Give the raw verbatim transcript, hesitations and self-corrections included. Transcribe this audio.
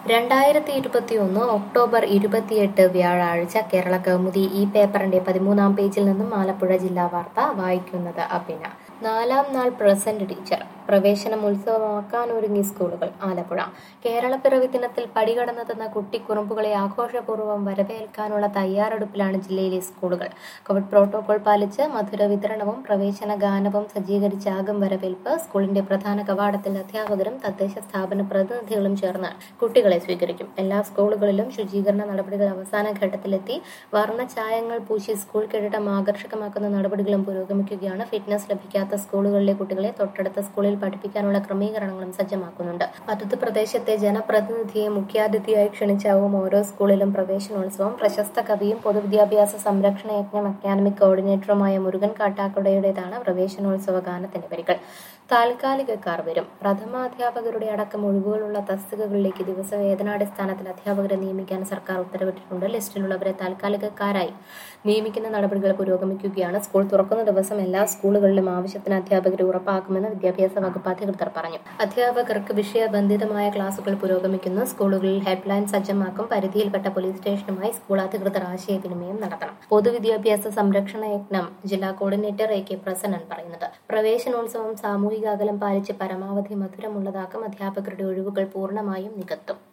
രണ്ടായിരത്തി ഇരുപത്തിയൊന്ന് ഒക്ടോബർ ഇരുപത്തിയെട്ട് വ്യാഴാഴ്ച കേരള കൗമുദി ഈ പേപ്പറിന്റെ പതിമൂന്നാം പേജിൽ നിന്നും ആലപ്പുഴ ജില്ലാ വാർത്ത വായിക്കുന്നത് അഭിന. നാലാം നാൾ പ്രസന്റ് ടീച്ചർ പ്രവേശനം ഉത്സവമാക്കാനൊരുങ്ങി സ്കൂളുകൾ. ആലപ്പുഴ കേരളപ്പിറവി ദിനത്തിൽ പടികടന്നെത്തുന്ന കുട്ടിക്കുറുമ്പുകളെ ആഘോഷപൂർവ്വം വരവേൽക്കാനുള്ള തയ്യാറെടുപ്പിലാണ് ജില്ലയിലെ സ്കൂളുകൾ. കോവിഡ് പ്രോട്ടോകോൾ പാലിച്ച് മധുര വിതരണവും പ്രവേശന ഗാനവും സജ്ജീകരിച്ചാകും വരവേൽപ്പ്. സ്കൂളിന്റെ പ്രധാന കവാടത്തിൽ അധ്യാപകരും തദ്ദേശ സ്ഥാപന പ്രതിനിധികളും ചേർന്ന് കുട്ടികളെ സ്വീകരിക്കും. എല്ലാ സ്കൂളുകളിലും ശുചീകരണ നടപടികൾ അവസാന ഘട്ടത്തിലെത്തി. വർണ്ണഛായങ്ങൾ പൂശി സ്കൂൾ കെട്ടിടം ആകർഷകമാക്കുന്ന നടപടികളും പുരോഗമിക്കുകയാണ്. ഫിറ്റ്നസ് ലഭിക്കാത്ത സ്കൂളുകളിലെ കുട്ടികളെ തൊട്ടടുത്ത സ്കൂളിൽ പഠിപ്പിക്കാനുള്ള ക്രമീകരണങ്ങളും സജ്ജമാക്കുന്നുണ്ട്. അതത് പ്രദേശത്തെ ജനപ്രതിനിധിയെ മുഖ്യാതിഥിയായി ക്ഷണിച്ചാവും ഓരോ സ്കൂളിലും പ്രവേശനോത്സവം. പ്രശസ്ത കവിയും പൊതുവിദ്യാഭ്യാസ സംരക്ഷണ യജ്ഞം അക്കാദമിക് കോർഡിനേറ്ററുമായ മുരുകൻ കാട്ടാക്കടയുടേതാണ് പ്രവേശനോത്സവ ഗാനത്തിന്റെ വരികൾ. താൽക്കാലികക്കാർ വരും. പ്രഥമാധ്യാപകരുടെ അടക്കം ഒഴിവുകളുള്ള തസ്തികകളിലേക്ക് ദിവസവേതനാടിസ്ഥാനത്തിൽ അധ്യാപകരെ നിയമിക്കാൻ സർക്കാർ ഉത്തരവിട്ടിട്ടുണ്ട്. ലിസ്റ്റിലുള്ളവരെ താൽക്കാലികക്കാരായി നിയമിക്കുന്ന നടപടികൾ പുരോഗമിക്കുകയാണ്. സ്കൂൾ തുറക്കുന്ന ദിവസം എല്ലാ സ്കൂളുകളിലും ആവശ്യത്തിന് അധ്യാപകരെ ഉറപ്പാക്കുമെന്ന് വിദ്യാഭ്യാസ വകുപ്പ് അധികൃതർ പറഞ്ഞു. അധ്യാപകർക്ക് വിഷയബന്ധിതമായ ക്ലാസുകൾ പുരോഗമിക്കുന്നു. സ്കൂളുകളിൽ ഹെൽപ്പ് ലൈൻ സജ്ജമാക്കും. പരിധിയിൽപ്പെട്ട പോലീസ് സ്റ്റേഷനുമായി സ്കൂൾ അധികൃതർ ആശയവിനിമയം നടത്തണം. പൊതുവിദ്യാഭ്യാസ സംരക്ഷണ യജ്ഞം ജില്ലാ കോർഡിനേറ്റർ എ കെ പ്രസന്നൻ പറയുന്നത്. പ്രവേശനോത്സവം സാമൂഹിക അകലം പാലിച്ച് പരമാവധി മധുരമുള്ളതാക്കും. അധ്യാപകരുടെ ഒഴിവുകൾ പൂർണ്ണമായും നികത്തും.